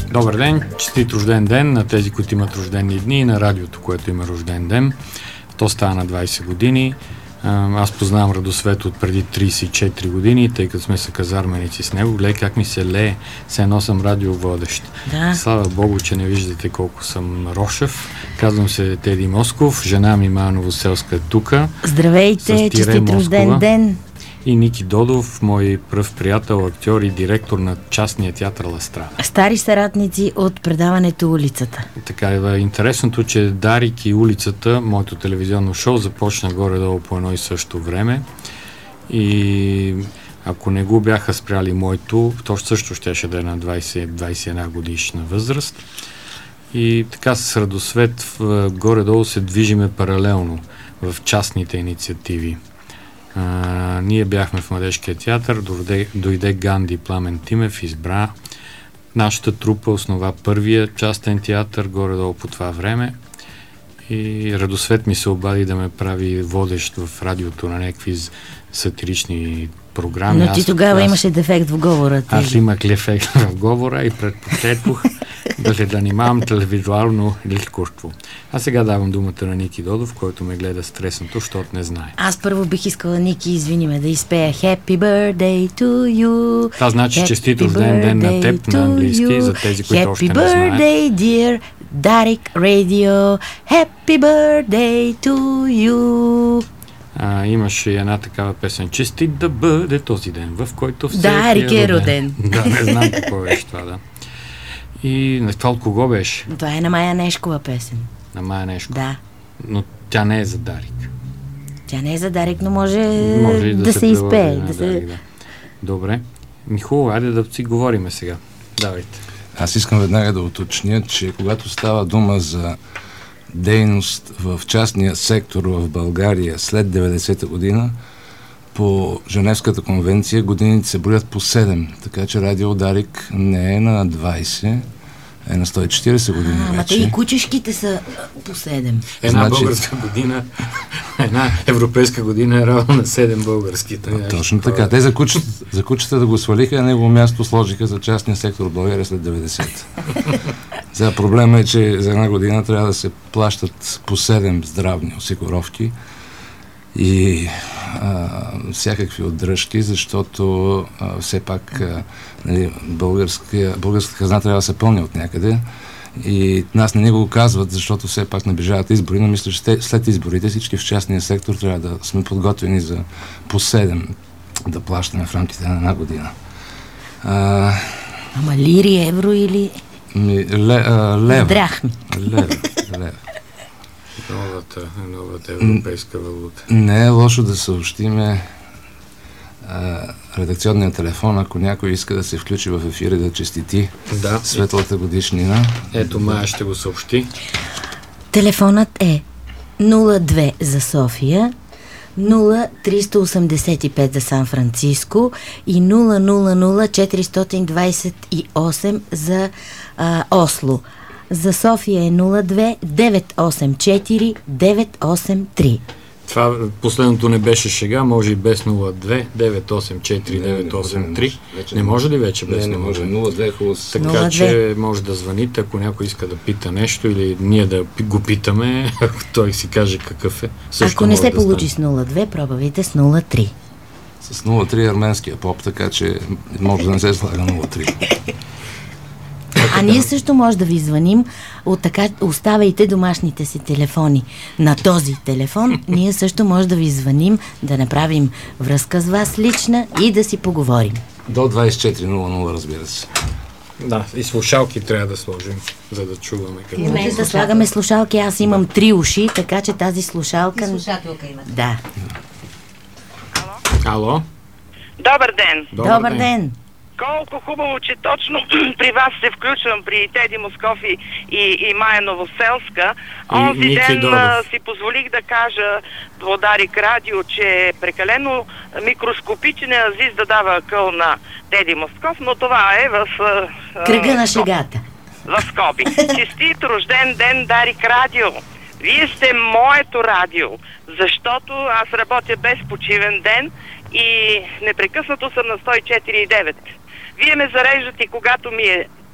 Добър ден, честит рожден ден на тези, които имат рождени дни и на радиото, което има рожден ден. То става на 20 години. Аз познавам Радосвет от преди 34 години, тъй като сме съказарменици с него. Гледай как ми се лее, се носам радиоводещ. Да. Слава Богу, че не виждате колко съм рошев. Казвам се Теди Москов, жена ми Мая Новоселска е тука. Здравейте, честит рожден ден. И Ники Додов, мой пръв приятел, актьор и директор на частния театър Ла Страда. Стари съратници от предаването Улицата. Така е интересното, че Дарик и Улицата, моето телевизионно шоу, започна горе-долу по едно и също време. И ако не го бяха спряли моето, то също щеше да е на 20-21 годишна възраст. И така с Радосвет горе-долу се движиме паралелно в частните инициативи. Ние бяхме в Младежкия театър, дойде Ганди Пламен Тимев, избра нашата трупа, основа първия частен театър, горе-долу по това време. И Радосвет ми се обади да ме прави водещ в радиото на някакви сатирични програми. Но ти тогава имаше дефект в говора. Аз имах дефект в говора и предпочетох да се занимавам телевизуално изкуство. А сега давам думата на Ники Додов, който ме гледа стреснато, защото не знае. Аз първо бих искала, Ники, извини ме, да изпея Happy Birthday to you. Това значи честит рожден ден на теб на английски, за тези, които още не знаят. Happy Birthday, dear Дарик Radio. Happy Birthday to you. Имаше една такава песен. Честит да бъде този ден, в който всеки Дарик е роден. Да, не знам какво беше това, да. И това от кого беше? Това е на Мая Нешкова песен. На Мая Нешкова? Да. Но тя не е за Дарик. Тя не е за Дарик, но може да се изпее. Да. Добре. Хубаво, айде да си говориме сега. Давайте. Аз искам веднага да уточня, че когато става дума за дейност в частния сектор в България след 90-та година, по Женевската конвенция годините се броят по 7, така че Радио Дарик не е на 20, е на 140 години вече. И кучешките са по 7. Една българска година, една европейска година е равна на 7 български. Точно така. Те за кучета да го свалиха, а негово място сложиха за частния сектор в България след 90-та. Сега проблема е, че за една година трябва да се плащат по 7 здравни осигуровки и всякакви отдръжки, защото все пак българската хазна трябва да се пълни от някъде и нас не го казват, защото все пак наближават избори, но мисля, че след изборите всички в частния сектор трябва да сме подготвени за по 7 да плащаме в рамките на една година. Ама лири, евро или... Лева. Драхми. Лева. Новата европейска валута. Не е лошо да съобщиме редакционния телефон, ако някой иска да се включи в ефира да честити светлата годишнина. Ето, Мая ще го съобщи. Телефонът е 02 за София, 0385 за Сан Франциско и 000-428 за Осло. За София е 02-984-983. Това последното не беше шега, може и без 02-984-983. Не може ли вече без 02? Не може. 02 хубаво. Така че може да звъните, ако някой иска да пита нещо или ние да го питаме, ако той си каже какъв е. Ако не се получи с 02, пробвайте с 03. С 03 арменския поп, така че може да не се слага 03. А ние също може да ви звъним, оставайте домашните си телефони на този телефон. Ние също може да ви звъним, да направим връзка с вас лична и да си поговорим. До 24:00, разбира се. Да, и слушалки трябва да сложим, за да чуваме какво. В момента слагаме слушалки, аз имам 3 уши, така че тази слушалка... И слушателка имате. Да. Ало? Добър ден! Добър ден! Колко хубаво, че точно при вас се включвам, при Теди Москов и Мая Новоселска. Онзи ден си позволих да кажа по Дарик Радио, че е прекалено микроскопичен азиз да дава къл на Теди Москов, но това е в... кръга на шегата. В скоби. Честит рожден ден, Дарик Радио! Вие сте моето радио, защото аз работя без почивен ден и непрекъснато съм на 104,9. Вие ме зареждате, когато ми е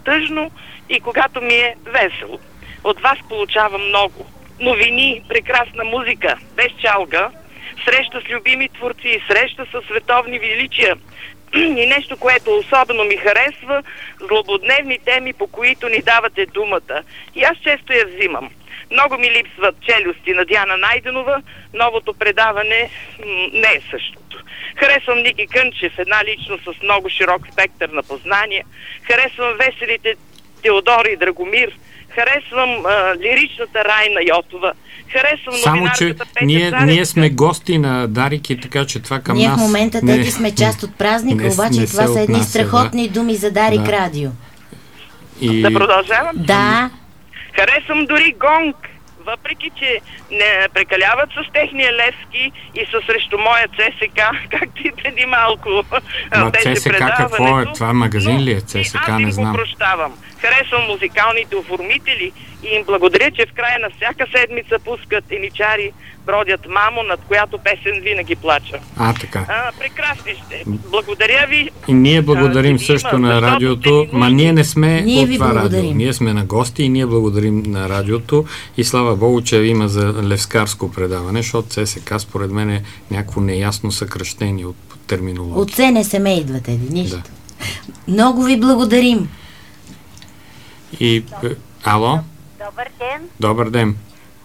тъжно и когато ми е весело. От вас получавам много. Новини, прекрасна музика, без чалга, среща с любими творци и среща с световни величия. И нещо, което особено ми харесва, злободневни теми, по които ни давате думата. И аз често я взимам. Много ми липсват челюсти на Диана Найденова. Новото предаване не е същото. Харесвам Ники Кънчев, една личност с много широк спектър на познания. Харесвам веселите Теодора и Драгомир. Харесвам лиричната Райна Йотова. Харесвам новинарката Петя Царевска. Ние сме гости на Дарики, така че това към ние нас... Ние в момента тети сме част от празника, обаче това са едни страхотни думи за Дарик Радио. Да продължавам? Да. Харесвам дори Гонг, въпреки че не прекаляват с техния Левски и са срещу моя ЦСК, както и преди малко. ЦСК какво е? Това магазин ли е ЦСК? Не знам. Аз им го прощавам. Харесвам музикалните оформители и им благодаря, че в края на всяка седмица пускат еничари, бродят мамо, над която песен винаги плача. Така. Прекрасни сте. Благодаря ви. И ние благодарим също на радиото, ние не сме от това радио. Ние сме на гости и ние благодарим на радиото и слава Богу, че има за левскарско предаване, защото ЦСК според мен е някакво неясно съкръщение от терминология. От СНСМ идвате, нищо. Да. Много ви благодарим. И... Ало? Добър ден. Добър ден.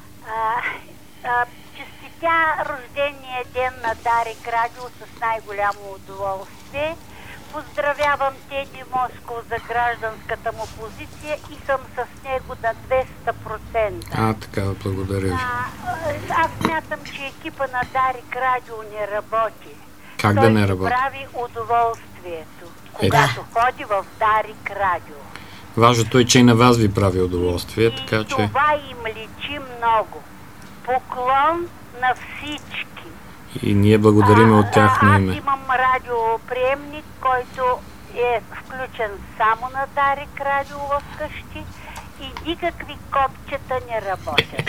Честитя рождения ден на Дарик Радио с най-голямо удоволствие. Поздравявам Теди Москов за гражданската му позиция и съм с него на 200%. Така, благодаря ви. Аз смятам, че екипа на Дарик Радио не работи. Как да не работи? Той прави удоволствието, когато ходи в Дарик Радио. Важното е, че и на вас ви прави удоволствие, така че... това им личи много. Поклон на всички. И ние благодарим от тяхно име. Аз имам радиоприемник, който е включен само на Дарик Радио в къщи и никакви копчета не работят.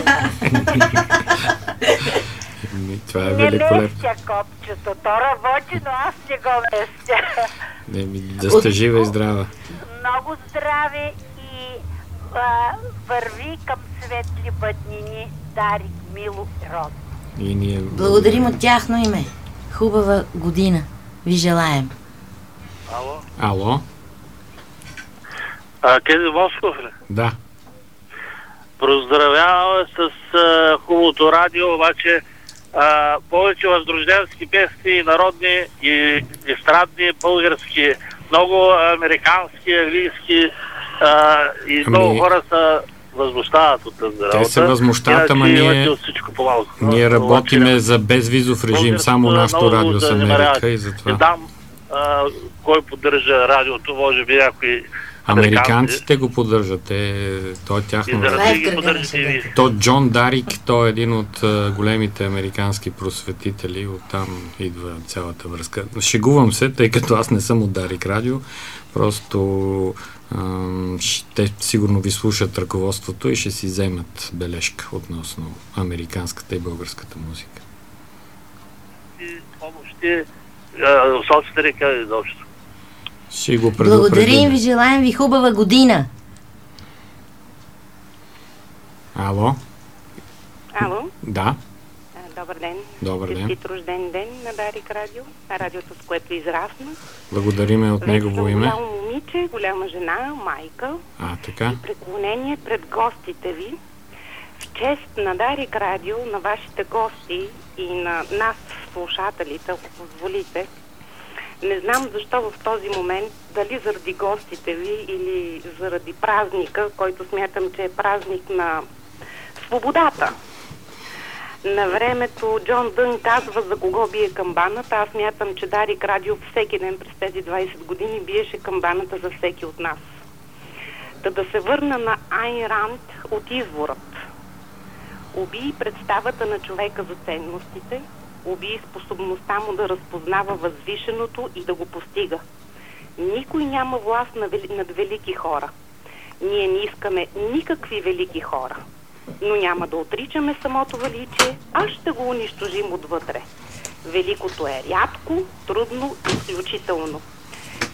Това е великолепно. Не местя копчето, то работи, но аз не го местя. Да сте жива и здрава. Много здраве и върви към светли бъднини Дарик Мило Род. И ние благодарим от тяхно име. Хубава година ви желаем. Ало? Кеди Москов ли? Да. Поздравяваме с хубавото радио, обаче повече възрожденски песни, народни и естрадни, български, много американски, английски и много хора са възмущават от тази работа. Те се възмущават, ама ние работиме за безвизов режим, само нашото радио с Америка и затова. Не знам кой поддържа радиото, може би някои американците го поддържат. То е тяхно радио. То Джон Дарик, той е един от големите американски просветители, оттам идва цялата връзка. Шегувам се, тъй като аз не съм от Дарик радио, просто те сигурно ви слушат ръководството и ще си вземат бележка относно американската и българската музика. И помощи собственика изобщо. Ще го предупредим. Благодарим ви, желаем ви хубава година. Ало? Ало? Да. Добър ден. Добър ден. Честит рожден ден на Дарик Радио, радиото, с което израсна. Благодариме от негово име. Голямо момиче, голяма жена, майка. Така. И преклонение пред гостите ви. В чест на Дарик Радио, на вашите гости и на нас, слушателите, ако позволите, не знам защо в този момент, дали заради гостите ви или заради празника, който смятам, че е празник на свободата. На времето Джон Дън казва за кого бие камбаната. Аз смятам, че Дарик Радио всеки ден през тези 20 години биеше камбаната за всеки от нас. Да се върна на Айн Ранд от Изворът. Убий представата на човека за ценностите, убий способността му да разпознава възвишеното и да го постига. Никой няма власт над велики хора. Ние не искаме никакви велики хора. Но няма да отричаме самото величие, а ще го унищожим отвътре. Великото е рядко, трудно и изключително.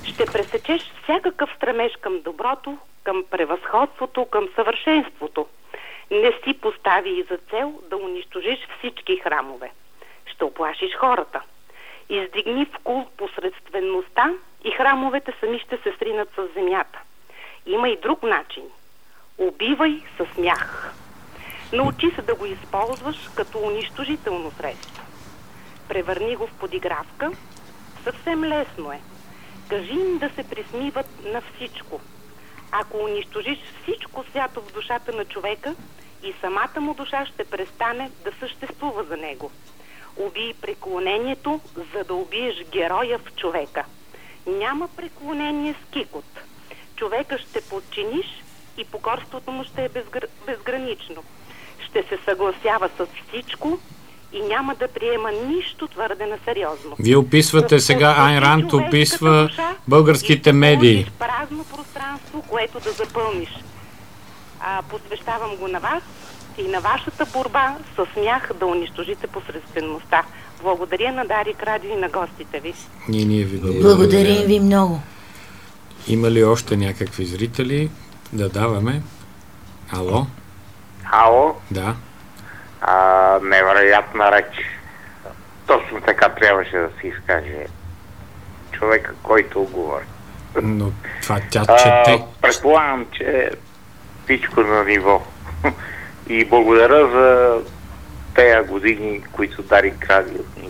Ще пресечеш всякакъв стремеж към доброто, към превъзходството, към съвършенството. Не си постави и за цел да унищожиш всички храмове. Ще оплашиш хората. Издигни в култ посредствеността и храмовете сами ще се сринат с земята. Има и друг начин. Убивай със смях. Научи се да го използваш като унищожително средство. Превърни го в подигравка. Съвсем лесно е. Кажи им да се присмиват на всичко. Ако унищожиш всичко свято в душата на човека, и самата му душа ще престане да съществува за него. Убий преклонението, за да убиеш героя в човека. Няма преклонение с кикот. Човека ще подчиниш и покорството му ще е безгранично. Ще се съгласява с всичко и няма да приема нищо твърде на сериозно. Вие описвате сега, Айн Ранд описва българските медии. Празно пространство, което да запълниш. Посвещавам го на вас и на вашата борба с смях да унищожите посредствеността. Благодаря на Дарик Радио и на гостите ви. Ние ви благодарим ви много. Има ли още някакви зрители? Да даваме. Ало? Ало? Да. Невероятна реч. Точно така трябваше да се изкаже човека, който говори. Но това тя чете. Предполагам, че всичко на ниво. И благодаря за тези години, които Дарик Радио ни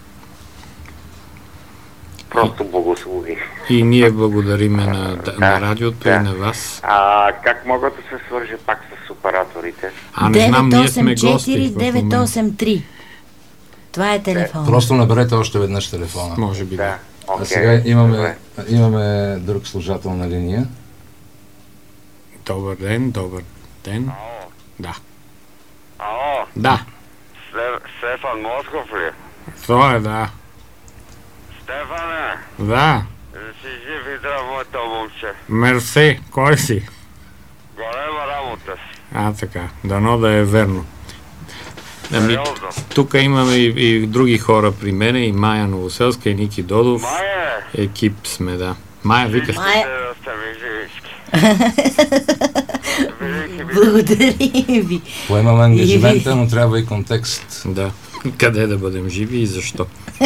просто благослови. И ние благодариме на радиото и на вас. Как мога да се свържа пак с операторите? Не знам, ние сме гости. 984-983. Това е телефон. Просто наберете още веднъж телефона. Може би да. А сега имаме друг служател на линия. Добър ден, добър ден. Ало. Да. Ало. Да. Стефан Москов ли? Това е, да. Стефане. Да. Си жив и здрав, моето момче. Мерси. Кой си? Голема работа си. Така. Дано да е верно. Сериозно. Тук имаме и други хора при мене, и Майя Новоселска, и Ники Додов. Майя! Екип сме, да. Майя, викаш. Майя. Да сте ми живички. Благодарим ви. Поемаме ангажимента, но трябва и контекст. Да. Къде да бъдем живи и защо?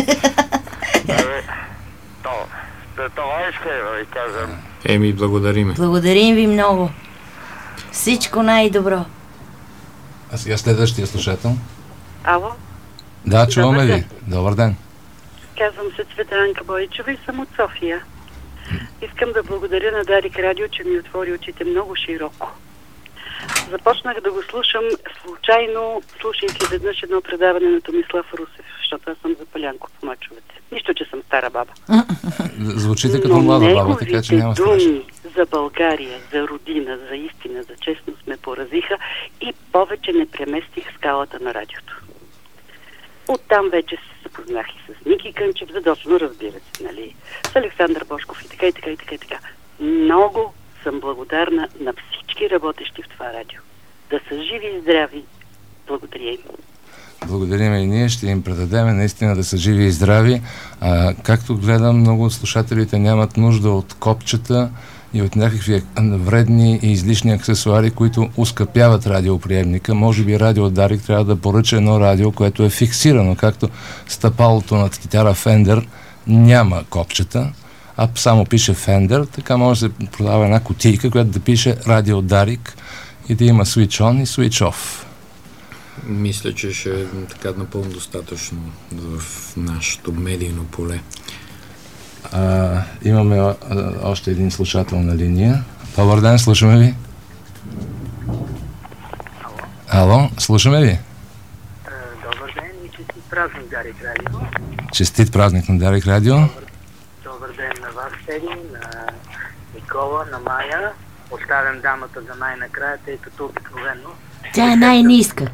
Това иска да ви кажем. Благодариме. Благодарим ви много. Всичко най-добро. А сега следващия слушател. Ало? Да, чуваме ви. Добър ден. Казвам се Цветанка Бойчева и съм от София. Искам да благодаря на Дарик Радио, че ми отвори очите много широко. Започнах да го слушам случайно, слушайки веднъж едно предаване на Томислав Русев, защото аз съм запалянко в мачовете. Нищо, че съм стара баба. Звучите като млада баба, така че няма страшно. думи за България, за родина, за истина, за честност ме поразиха и повече не преместих скалата на радиото. Оттам вече се запознах и с Ники Кънчев, задочно, разбира се, нали, с Александър Бошков и така, и така, и така, и така. Много съм благодарна на всички работещи в това радио. Да са живи и здрави. Благодаря им. Благодарим и ние, ще им предадем наистина да са живи и здрави. Както гледам, много от слушателите нямат нужда от копчета и от някакви вредни и излишни аксесуари, които ускъпяват радиоприемника. Може би Радио Дарик трябва да поръча едно радио, което е фиксирано, както стъпалото на китара Fender няма копчета, а само пише Fender, така може да се продава една кутийка, която да пише Радио Дарик и да има switch on и switch off. Мисля, че ще е така напълно достатъчно в нашето медийно поле. Имаме още един слушател на линия. Добър ден, слушаме ви. Ало, слушаме ви. Добър ден и честит празник, Дарик Радио. Честит празник на Дарик Радио. Добър ден на вас, Теди, на Никола, на Майя. Оставям дамата за най-накрая, тъй като обикновено... Тя е най-ниска.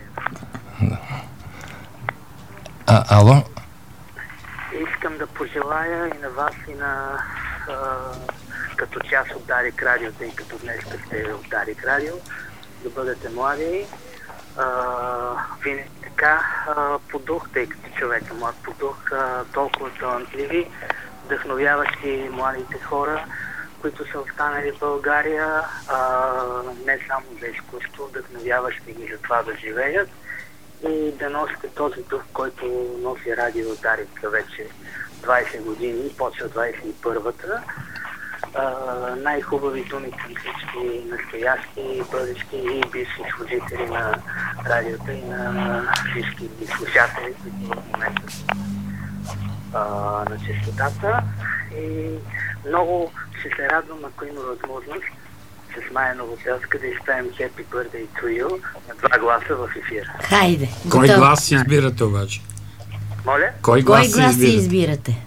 Ало? Искам да пожелая и на вас, и на като част от Дарик Радио, тъй като днес сте от Дарик Радио, да бъдете млади. Винаги така по дух, тъй като човека млад по дух, толкова талантливи, вдъхновяващи младите хора, които са останали в България, не само за изкуство, вдъхновяващи ги за това да живеят и да носите този дух, който носи радио Дарик вече 20 години, почва 21-та. Най-хубави думи към всички настоящи, бъдещи и бивши служители на радиото и на всички слушатели, които в момента са на честотата. И много ще се радвам, ако има възможност с Майя Новоселска да изпеем Happy Birthday to You на 2 гласа в ефира. Хайде! Кой глас си избирате обаче? Моля? Кой глас си избирате?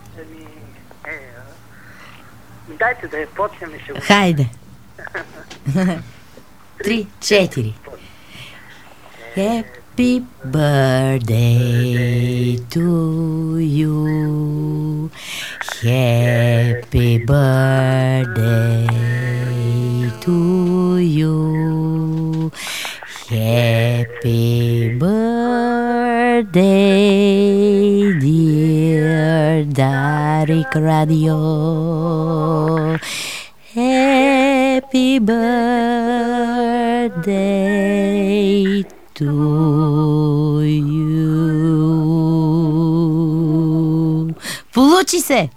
Дайте да я почнем и ще го... Хайде! 3, 4. Happy birthday to you. Happy birthday to you. Happy birthday, dear Дарик Radio. Happy birthday to you. Получи се!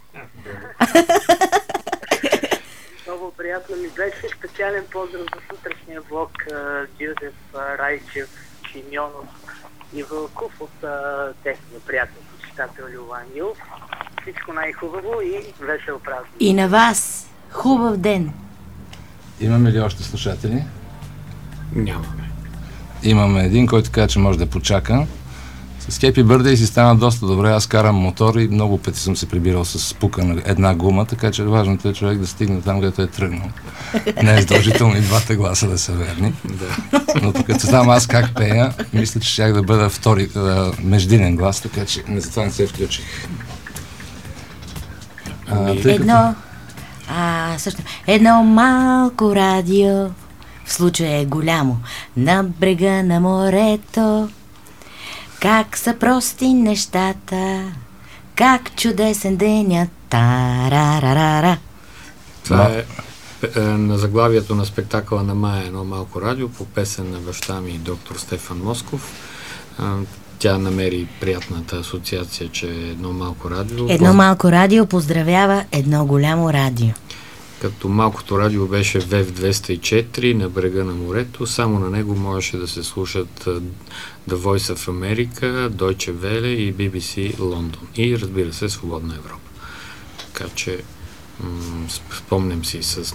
Много приятно ми беше. Специален поздрав за сутрешния блок Джузеф, Райчев, Симеонов и Вълков от техния приятел, почитател Лилан Юлов. Всичко най-хубаво и весел празник. И на вас! Хубав ден! Имаме ли още слушатели? Нямаме. Имаме един, който каза, че може да почака. С Happy Birthday си стана доста добре. Аз карам мотор и много пъти съм се прибирал с спука на една гума, така че важното е човек да стигне там, където е тръгнал. Не е задължително и двата гласа да са верни. Но тук като знам аз как пея, мисля, че щях да бъда втори междинен глас, така че затова не се включих. Едно малко радио, в случая е голямо, на брега на морето. Как са прости нещата, как чудесен денят, тарарарара. Това е на заглавието на спектакъла на Майя едно малко радио по песен на баща ми доктор Стефан Москов. Тя намери приятната асоциация, че е едно малко радио. Едно малко радио поздравява едно голямо радио. Като малкото радио беше ВЕВ 204 на брега на морето, само на него можеше да се слушат The Voice of America, Deutsche Welle и BBC Лондон. И разбира се, Свободна Европа. Така че спомням си с...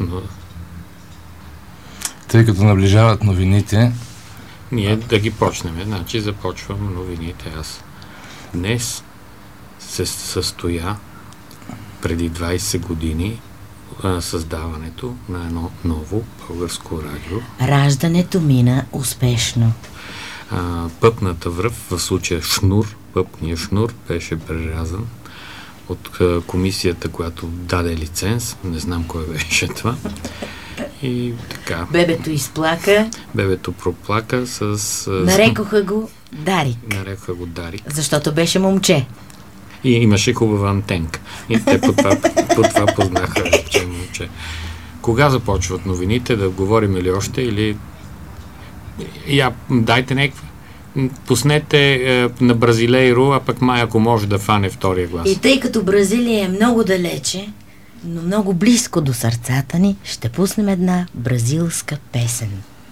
Тъй като наближават новините... Ние да ги почнем. Значи започвам новините. Аз днес се състоя преди 20 години създаването на едно ново българско радио. Раждането мина успешно. Пъпната връв, в случая шнур, пъпния шнур, беше прерязан от комисията, която даде лиценз. Не знам кой беше това. И така. Бебето изплака. Бебето проплака с... Нарекоха го Дарик. Нарекоха го Дарик. Защото беше момче. И имаше хубава антенка. И те по това познаха, че е момче. Кога започват новините? Да говорим ли още? Или... дайте някаква. Пуснете на Бразилейро, а пък Майя, ако може да фане втория глас. И тъй като Бразилия е много далече, но много близко до сърцата ни, ще пуснем една бразилска песен.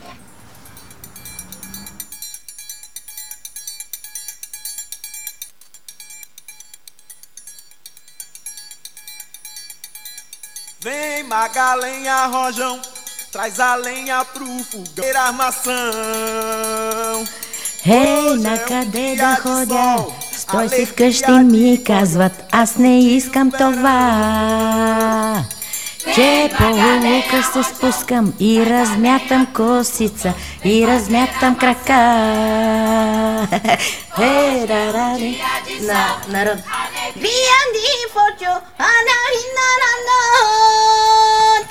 Vem Magalenha Rojão, traz a lenha pro fogão, armação. Хей, накъде да ходя? Стой си вкъщи, ми казват, аз не искам това. Че по лука се спускам и размятам косица, и размятам крака. Хей, рарари, на народ. Бианди фочо, анаринананот.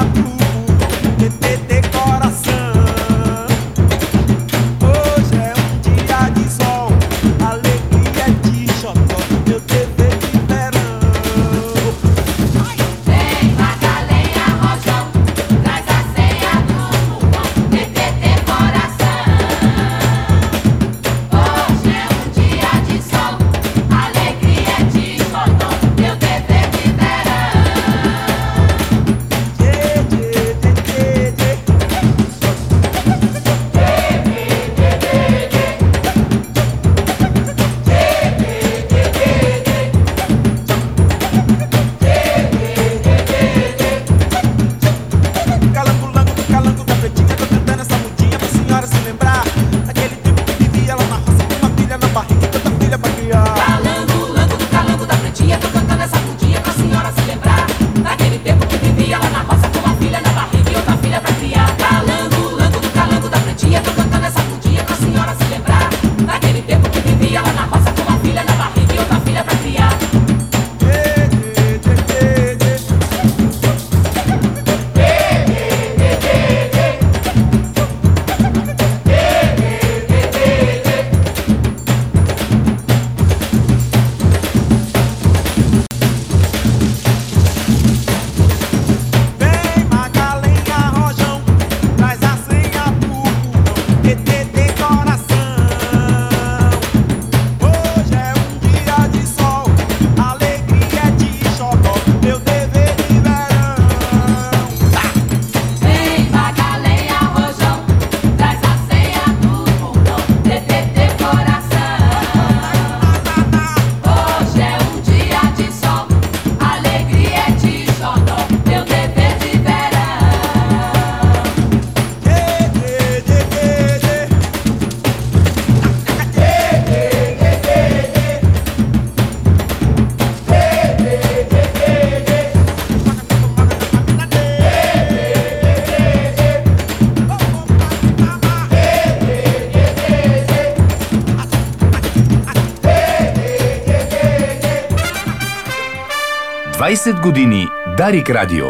20 години Дарик Радио.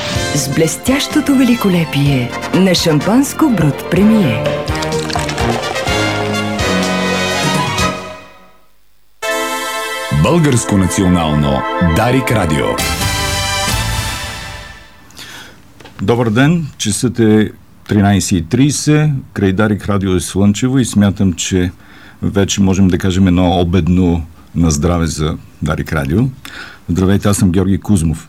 С блестящото великолепие на шампанско Брут Премие. Българско национално Дарик Радио. Добър ден, часът е 13:30, край Дарик Радио е слънчево и смятам, че вече можем да кажем едно обедно на здраве за Дарик Радио. Здравейте, аз съм Георги Кузмов.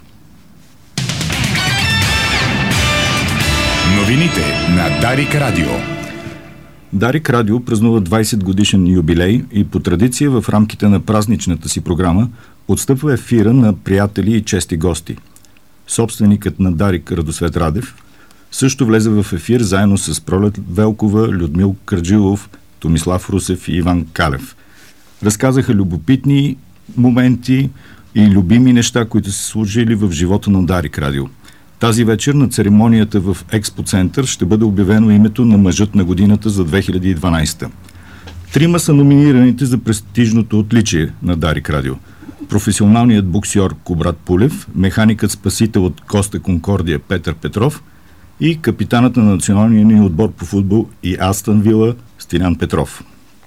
Новините на Дарик Радио. Дарик Радио празнува 20 годишен юбилей и по традиция в рамките на празничната си програма отстъпва ефира на приятели и чести гости. Собственикът на Дарик, Радосвет Радев, също влезе в ефир заедно с Пролет Велкова, Людмил Кърджилов, Томислав Русев и Иван Калев. Разказаха любопитни моменти и любими неща, които са служили в живота на Дарик Радио. Тази вечер на церемонията в Експо Център ще бъде обявено името на мъжът на годината за 2012. Трима са номинираните за престижното отличие на Дарик Радио. Професионалният боксьор Кубрат Пулев, механикът спасител от Коста Конкордия Петър Петров и капитанът на националния ни отбор по футбол и Астън Вила Стилян Петров.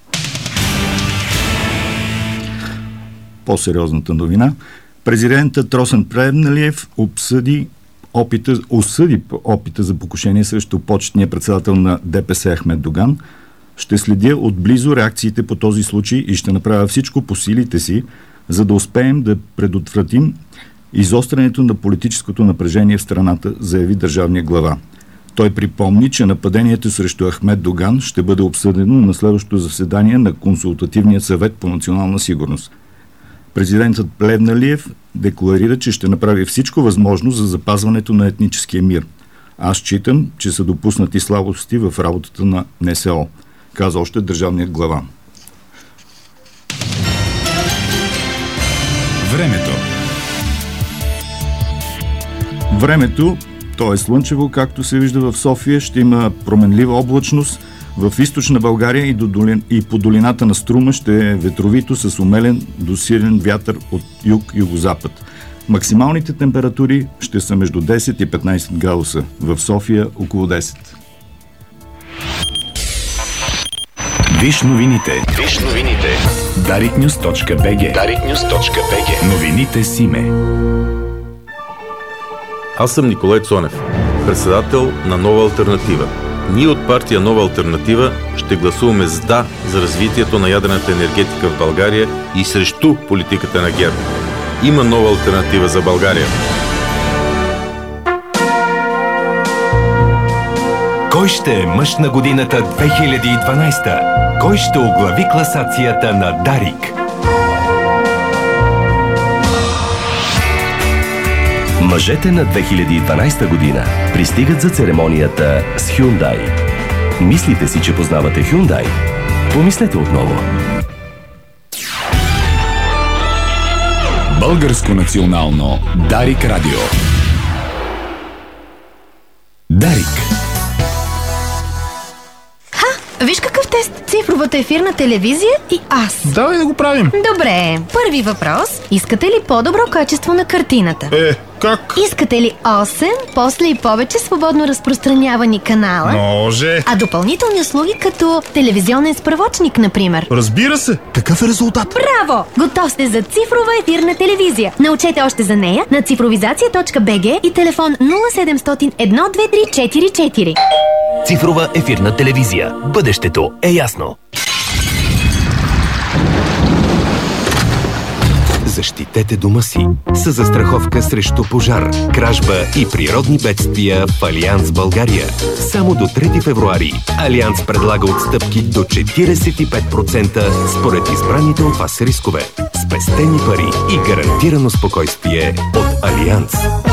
По-сериозната новина. Президентът Росен Плевнелиев осъди опита за покушение срещу почетния председател на ДПС Ахмед Доган. Ще следя отблизо реакциите по този случай и ще направя всичко по силите си, за да успеем да предотвратим изострянето на политическото напрежение в страната, заяви държавния глава. Той припомни, че нападението срещу Ахмед Доган ще бъде обсъдено на следващото заседание на Консултативния съвет по национална сигурност. Президентът Плевнелиев декларира, че ще направи всичко възможно за запазването на етническия мир. Аз считам, че са допуснати слабости в работата на НСО, каза още държавният глава. Времето, то е слънчево, както се вижда в София, ще има променлива облачност. В източна България и по долината на Струма ще е ветровито с умелен до силен вятър от юг-югозапад. Максималните температури ще са между 10 и 15 градуса. В София около 10. Виж новините. dariknews.bg. Новините с име. Аз съм Николай Цонев, председател на Нова алтернатива. Ние от партия Нова алтернатива ще гласуваме с да за развитието на ядрената енергетика в България и срещу политиката на ГЕРБ. Има нова алтернатива за България. Кой ще е мъж на годината 2012? Кой ще оглави класацията на Дарик? Мъжете на 2012 година пристигат за церемонията с Hyundai. Мислите си, че познавате Hyundai? Помислете отново. Българско национално Дарик Радио. Дарик. Виж какъв тест? Цифровата ефирна телевизия и аз. Давай да го правим. Добре, първи въпрос. Искате ли по-добро качество на картината? Как? Искате ли 8, после и повече свободно разпространявани канала? Може. А допълнителни услуги като телевизионен справочник, например? Разбира се. Какъв е резултат? Браво! Готов сте за цифрова ефирна телевизия. Научете още за нея на цифровизация.bg и телефон 0700 123 44. Цифрова ефирна телевизия. Бъдещето е ясно. Защитете дома си със застраховка срещу пожар, кражба и природни бедствия в Алианс България. Само до 3 февруари Алианс предлага отстъпки до 45% според избраните от вас рискове. Спестени пари и гарантирано спокойствие от Алианс.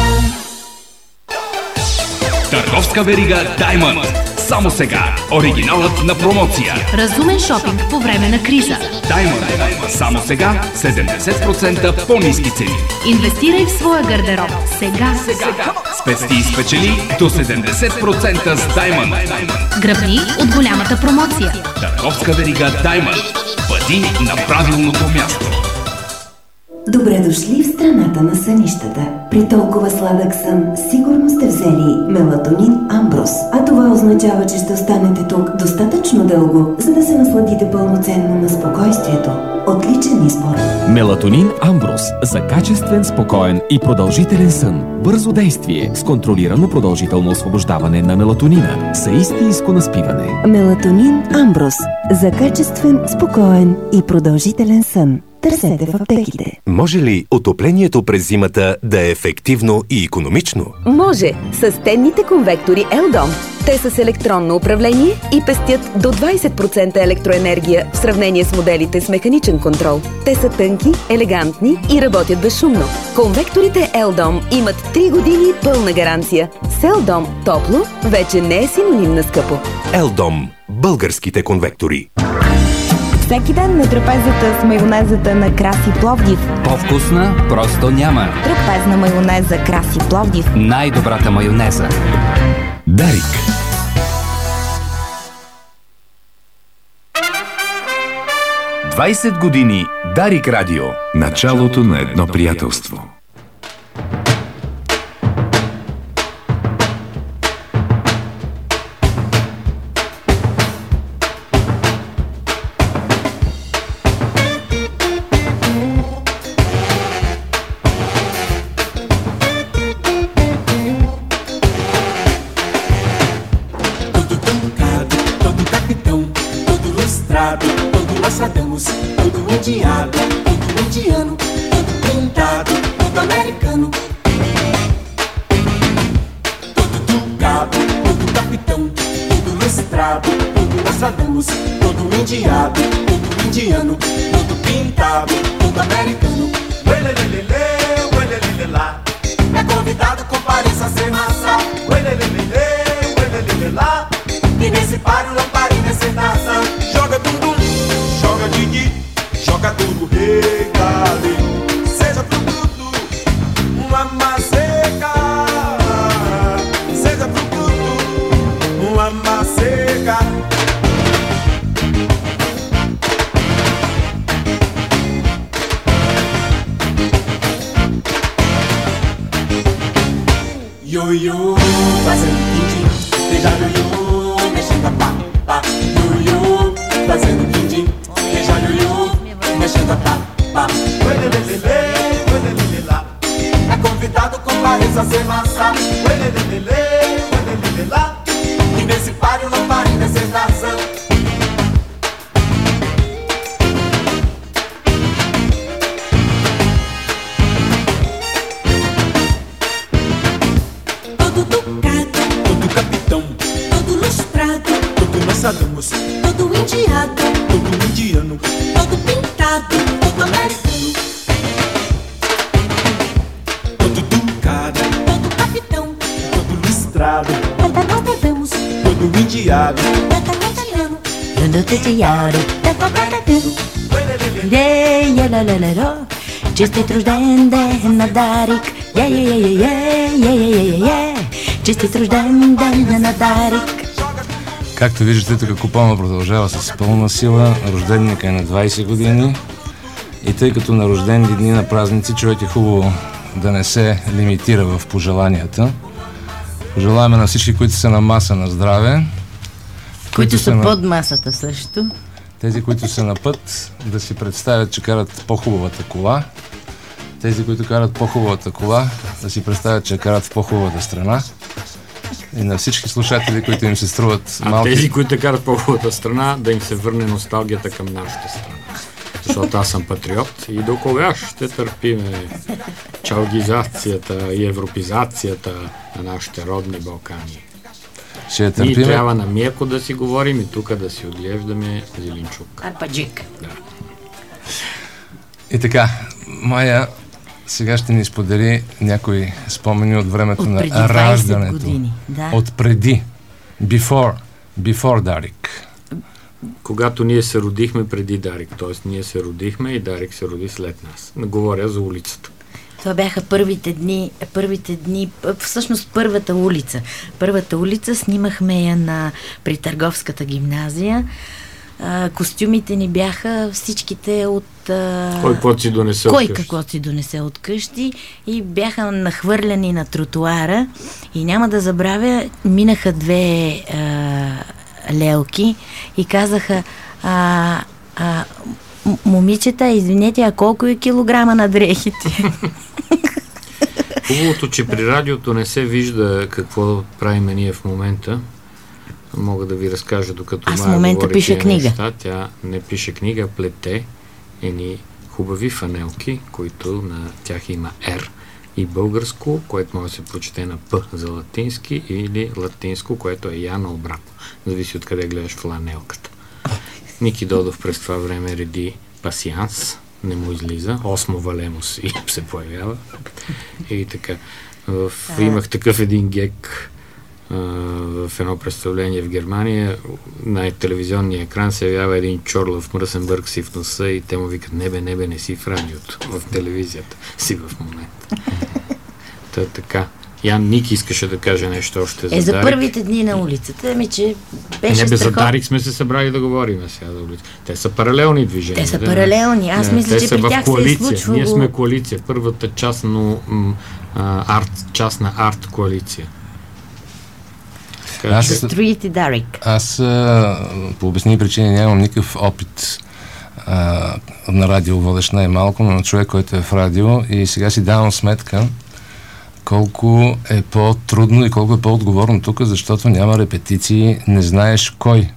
Търговска верига Diamond. Само сега. Оригиналът на промоция. Разумен шопинг по време на криза. Diamond. Само сега 70% по-ниски цени. Инвестирай в своя гардероб. Сега. Спести и спечели до 70% с Diamond. Гръбни от голямата промоция. Търговска верига Diamond. Бъди на правилното място. Добре дошли в страната на сънищата. При толкова сладък сън сигурно сте взели мелатонин Амброс. А това означава, че ще останете тук достатъчно дълго, за да се насладите пълноценно на спокойствието. Отличен избор. Мелатонин Амброс за качествен, спокоен и продължителен сън. Бързо действие с контролирано продължително освобождаване на мелатонина. Съистинско наспиване. Мелатонин Амброс за качествен, спокоен и продължителен сън. Търсете в аптеките. Може ли отоплението през зимата да е ефективно и икономично? Може! С тенните конвектори Елдом. Те са с електронно управление и пестят до 20% електроенергия в сравнение с моделите с механичен контрол. Те са тънки, елегантни и работят безшумно. Конвекторите Елдом имат 3 години пълна гаранция. С Елдом топло вече не е синоним на скъпо. Елдом. Българските конвектори. Всеки ден на трапезата с майонезата на Краси Пловдив. По-вкусна просто няма. Трапезна майонеза Краси Пловдив. Най-добрата майонеза. Дарик. – 20 години Дарик Радио. Началото на едно приятелство. fazendo quindim. Beijando Yu, mexendo a pá, pá. Yu, fazendo quindim. Beijando Yu, mexendo a pá, pá. Uelelelele, uelelelelá. É convidado, compareça a ser massa. Uelelelele, uelelelelá. E nesse páreo não pare nessa nação. Todo capitão, todo lustrado, todo Nostradamus, todo indiado, todo indiano, todo pintado, todo americano, todo ducado, todo capitão, todo lustrado, todo Nostradamus, todo indiado, todo italiano, todo italiano, Честит рожден ден на Дарик, Честит рожден ден на Дарик. Както виждате, тук купона продължава с пълна сила. Рожденника е на 20 години. И тъй като на рождени дни на празници, човек е хубаво да не се лимитира в пожеланията. Пожелаваме на всички, които са на маса, на здраве. Които са под масата също. Тези, които са на път, да си представят, че карат по-хубавата кола. Тези, които карат по-хубавата кола, да си представят, че карат в по-хубавата страна. И на всички слушатели, които им се струват малки... тези, които карат по-хубавата страна, да им се върне носталгията към нашата страна. Защото аз съм патриот и до кога ще търпиме чалгизацията и европизацията на нашите родни Балкани. Ние трябва на меко да си говорим и тук да си отглеждаме зеленчук. Арпаджик. Да. И така, Майя сега ще ни сподели някои спомени от времето на раждането. Да. От преди. Before Дарик. Когато ние се родихме преди Дарик, т.е. ние се родихме и Дарик се роди след нас. Говоря за улицата. Това бяха първите дни, всъщност първата улица. Първата улица снимахме я при Търговската гимназия. Костюмите ни бяха всичките от... Кой каквото си донесе от къщи. Каквото си донесе от къщи и бяха нахвърляни на тротуара. И няма да забравя, минаха две лелки и казаха момичета, извинете, а колко е килограма на дрехите? Хубавото, че при радиото не се вижда какво правим ние в момента. Мога да ви разкажа, докато аз в момента пиша книга. Неща. Тя не пише книга, плете едни хубави фанелки, които на тях има R и българско, което може да се прочете на П за латински, или латинско, което е Я наобратно. Зависи от къде гледаш фланелката. Ники Додов през това време реди пасианс, не му излиза, осмо валемус и се появява. И така. Имах такъв един гек в едно представление в Германия. На телевизионния екран се явява един чорлов мръсен бърк си в носа и те му викат: небе, не си в радиото, в телевизията си в момента. Та така. Ян Ники искаше да каже нещо още за Дарик. За първите дни на улицата, че беше за Дарик сме се събрали да говорим сега за улица. Те са паралелни движения. Те са паралелни. Аз мисля, че при тях се е случвало... Ние сме коалиция. Първата част на арт коалиция. Street и Дарик. Аз по обяснени причини нямам никакъв опит на радио водещ най-малко, но на човек, който е в радио, и сега си давам сметка колко е по-трудно и колко е по-отговорно тук, защото няма репетиции, не знаеш кой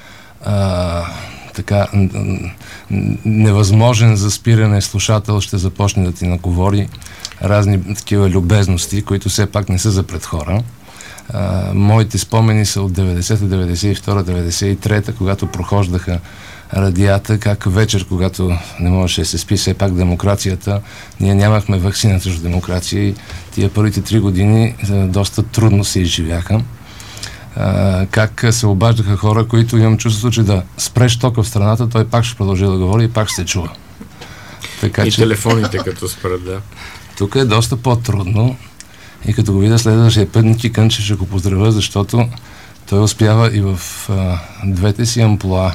така невъзможен за спиране слушател ще започне да ти наговори разни такива любезности, които все пак не са за пред хора. Моите спомени са от 90-та, 92-та, 93-та, когато прохождаха радията, как вечер, когато не можеше да се спи все пак демокрацията, ние нямахме ваксина срещу демокрация и тия първите 3 години доста трудно се изживяха. Как се обаждаха хора, които имам чувството, че да спреш тока в страната, той пак ще продължи да говори и пак ще се чува. Така, и телефоните като спрат, да. Тук е доста по-трудно и като го видя следващия път, Ники Кънчев ще го поздравя, защото той успява и в двете си амплоа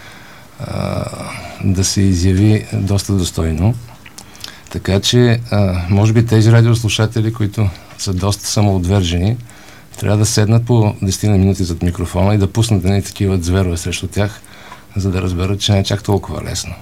да се изяви доста достойно. Така че, може би тези радиослушатели, които са доста самоотвержени, Трябва да седнат по 10 минути зад микрофона и да пуснат едни такива зверове срещу тях, за да разберат, че не е чак толкова лесно.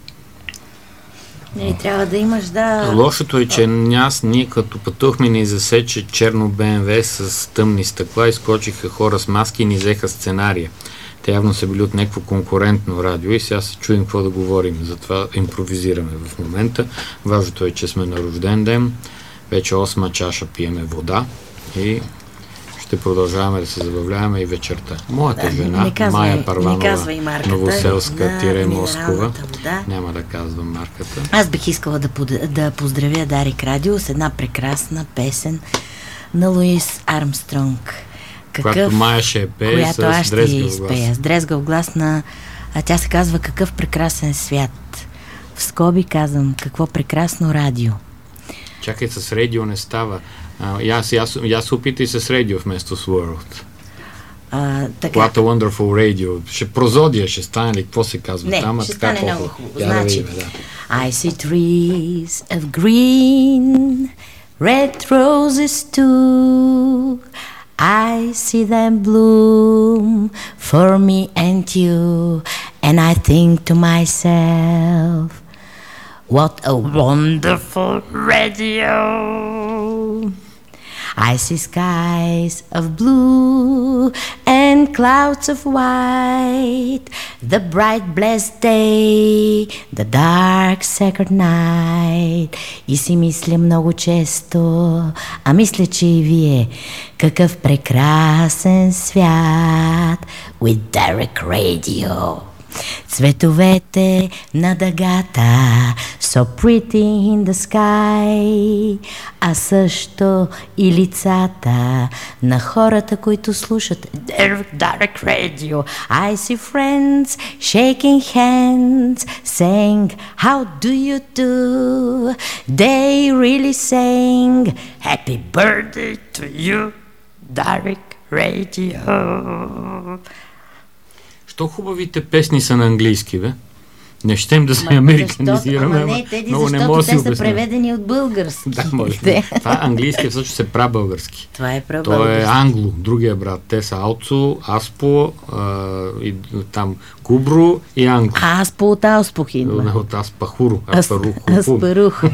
Не, трябва да имаш, да... Лошото е, че ние като пътухме ни засече черно БМВ с тъмни стъкла, изкочиха хора с маски и ни взеха сценария. Те явно са били от някакво конкурентно радио и сега се чуем какво да говорим. Затова импровизираме в момента. Важното е, че сме на рожден ден. Вече 8 чаша пиеме вода и ще продължаваме да се забавляваме и вечерта. Моята жена, Майя Първанова, Новоселска, Москова. Няма да казвам марката. Аз бих искала да поздравя Дарик Радио с една прекрасна песен на Луис Армстронг. Която Майя ще пее с дрезгав глас. С дрезгав глас тя се казва "Какъв прекрасен свят". В скоби казвам, какво прекрасно радио. Чакай, с радио не става. Я се опитай с радио вместо с World. What a wonderful radio. Ще прозодия, ще стане ли, какво се казва там? Не, ще стане много хубаво. Значи, I see trees of green, red roses too. I see them bloom for me and you. And I think to myself, what a wonderful radio. I see skies of blue and clouds of white, the bright blessed day, the dark sacred night. И си мисля много често, а мисля, че и вие, какъв прекрасен свят with Derek Radio. Цветовете на дъгата, so pretty in the sky, а също и лицата на хората, които слушат Derek Radio. I see friends shaking hands, saying, how do you do? They really saying, happy birthday to you, Derek Radio. Що хубавите песни са на английски, бе? Не щем да се американизираме, защото те са преведени от български. Да, може. Това английски всъщност е прабългарски. Това е прабългарски. То е англо, другия брат. Те са Алцо, Аспо, и там Кубро и Англо. Аспо от Ауспухин. От Аспахуро. Аспарухо.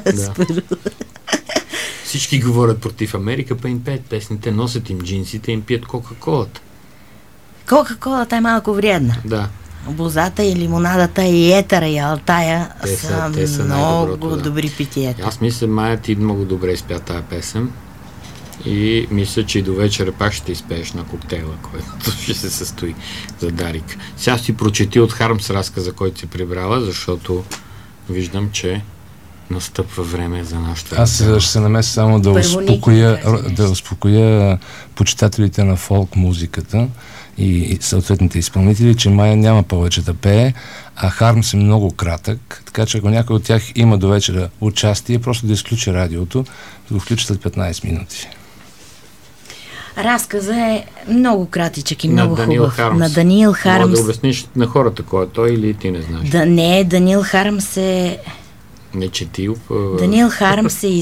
Всички говорят против Америка, па им пеят песните, носят им джинсите, им пият Кока-колата. Кока-колата е малко вредна. Да. Бозата и лимонадата и етера и алтая са много добри питиета. Аз мисля, Майя, ти много добре изпя тая песен и мисля, че и до вечера пак ще изпееш на коктейла, който ще се състои за Дарик. Сега си прочети от Хармс разказа, който си прибрала, защото виждам, че настъпва време за нашата... Аз ще се намеся само да успокоя почитателите на фолк музиката и съответните изпълнители, че Майя няма повече да пее, а Хармс е много кратък, така че ако някой от тях има до вечера участие, просто да изключи радиото, да го включи след 15 минути. Разказа е много кратичък и много хубав. На Даниел Хармс. Мога да обясниш на хората кой е той или ти не знаеш? Даниел Хармс е... Не четил. Даниел Хармс е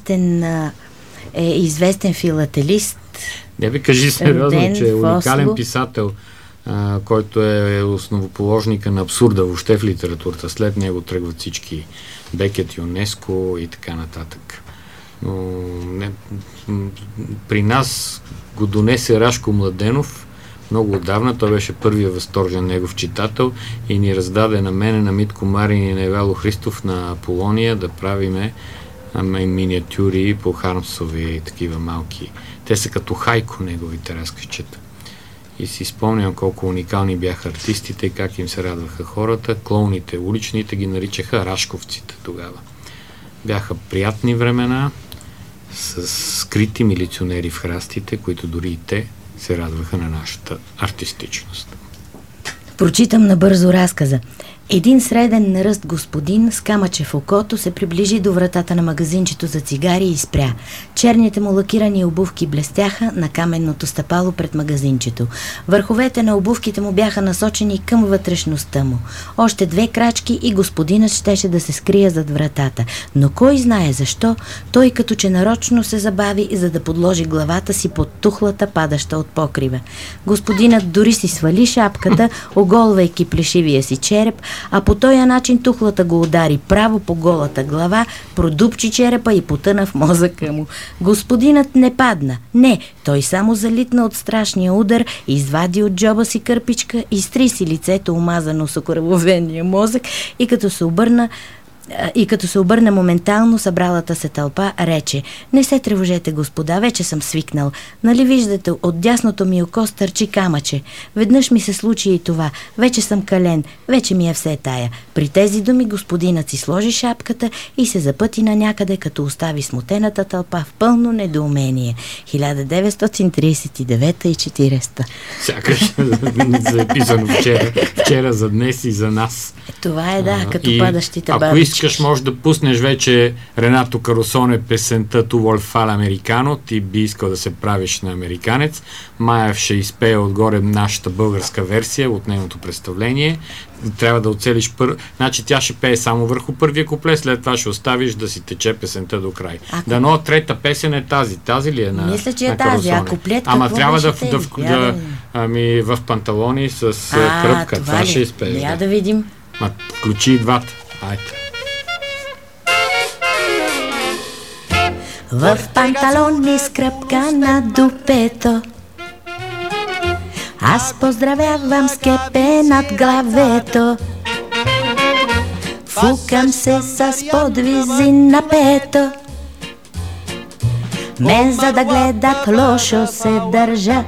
известен филателист. Не ви кажи сериозно, че е уникален писател, който е основоположника на абсурда въобще в литературата. След него тръгват всички Бекет, ЮНЕСКО и така нататък. Но при нас го донесе Рашко Младенов много отдавна. Той беше първия възторжен негов читател и ни раздаде на мене, на Митко Марин и на Евело Христов на Аполония да правиме миниатюри по Хармсови такива малки. Те са като хайко неговите разказчета. И си спомням колко уникални бяха артистите и как им се радваха хората. Клоуните, уличните ги наричаха рашковците тогава. Бяха приятни времена с скрити милиционери в храстите, които дори и те се радваха на нашата артистичност. Прочитам набързо разказа. Един среден на ръст господин с камъче в окото се приближи до вратата на магазинчето за цигари и спря. Черните му лакирани обувки блестяха на каменното стъпало пред магазинчето. Върховете на обувките му бяха насочени към вътрешността му. Още 2 крачки и господинът щеше да се скрие зад вратата. Но кой знае защо, той като че нарочно се забави, за да подложи главата си под тухлата, падаща от покрива. Господинът дори си свали шапката, оголвайки плешивия си череп, а по този начин тухлата го удари право по голата глава, продупчи черепа и потъна в мозъка му. Господинът не падна. Не, той само залитна от страшния удар, извади от джоба си кърпичка, изтри си лицето, омазано с окръвовения мозък и като се обърна моментално събралата се тълпа, рече: „Не се тревожете, господа, вече съм свикнал. Нали виждате, от дясното ми око стърчи камъче. Веднъж ми се случи и това. Вече съм кален, вече ми е все тая.“ При тези думи господинът си сложи шапката и се запъти на някъде, като остави смутената тълпа в пълно недоумение. 1939 и 40. Сякаш записано вчера за днес и за нас. Това е, да, като падащите бабички. Ако искаш, може да пуснеш вече Ренато Карусоне песента "Ту vuol fare l'americano", ти би искал да се правиш на американец. Маев ще изпее отгоре нашата българска версия от нейното представление. Трябва да оцелиш Значи тя ще пее само върху първия куплет, след това ще оставиш да си тече песента до край. Дано трета песен е тази. Тази ли е на Мисля, че е тази, а куплет Ама трябва в панталони с кръпка. Това ще изпееш. Я да видим. Включи и двата. Айде. В панталони с кръпка на дупето аз поздравявам с кепе над главето. Фукам се с подвизи на пето. Мен за да гледат лошо се държа.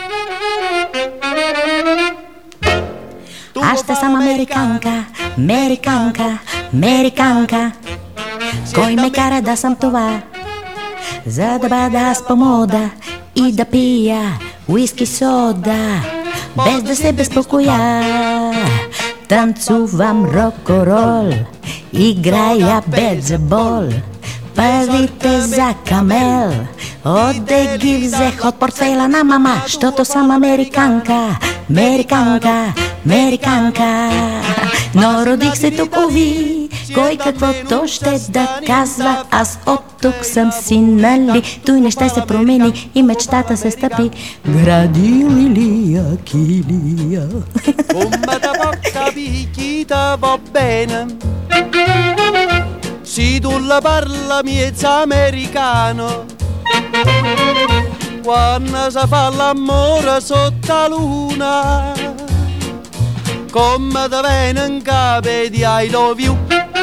Аз ще съм американка, американка, американка. Кой ме кара да съм това? За да бъда аз по мода и да пия уиски сода, без да се безпокоя. Танцувам рок-н-рол, играя бейсбол. Парите за камел отде ги взех от портфейла на мама, щото съм американка, американка, американка. Но родих се тук, уви, кой каквото ще да казва, аз от тук съм си, нали? Той не ще се промени и мечтата се стъпи. Гради Лилия Килия. Come da porta picchita va bene, si tu la parla miezza americano, quando si fa l'amore sotto la luna, come da viene in capo di I love you.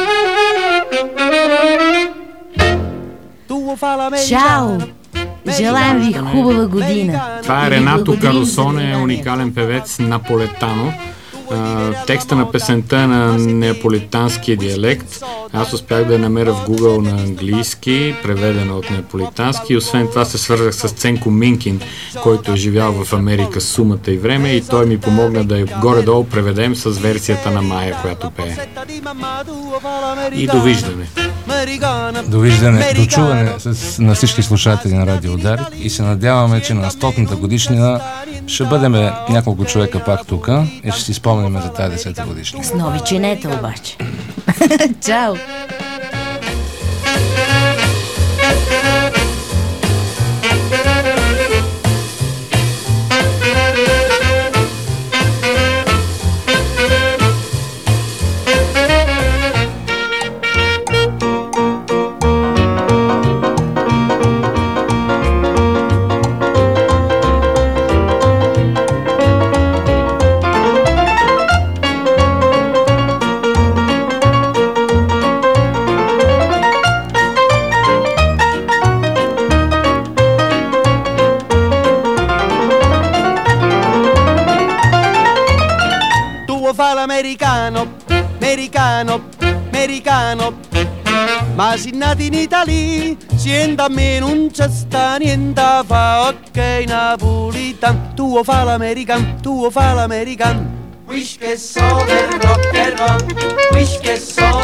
Чао! Желаем ви хубава година! Това е Ренато Карусоне, уникален певец наполетано. Текста на песента на неаполитанския диалект. Аз успях да я намеря в Google на английски, преведена от неаполитански. Освен това се свързах с Ценко Минкин, който е живял в Америка с сумата и време, и той ми помогна да я горе-долу преведем с версията на Майя, която пее. И довиждане! Довиждане, дочуване на всички слушатели на Радио Дарик, и се надяваме, че на 100-та годишнина ще бъдем няколко човека пак тук и ще си спомним за тази 10-та годишнина. С нови чинета обаче. Чао! Americano, americano, americano, ma si nati in Italia, sienta a me non c'è sta niente a fa, ok napolitan, tu fa l'american, tu fa l'american. Wish che so del rock and roll, wish che so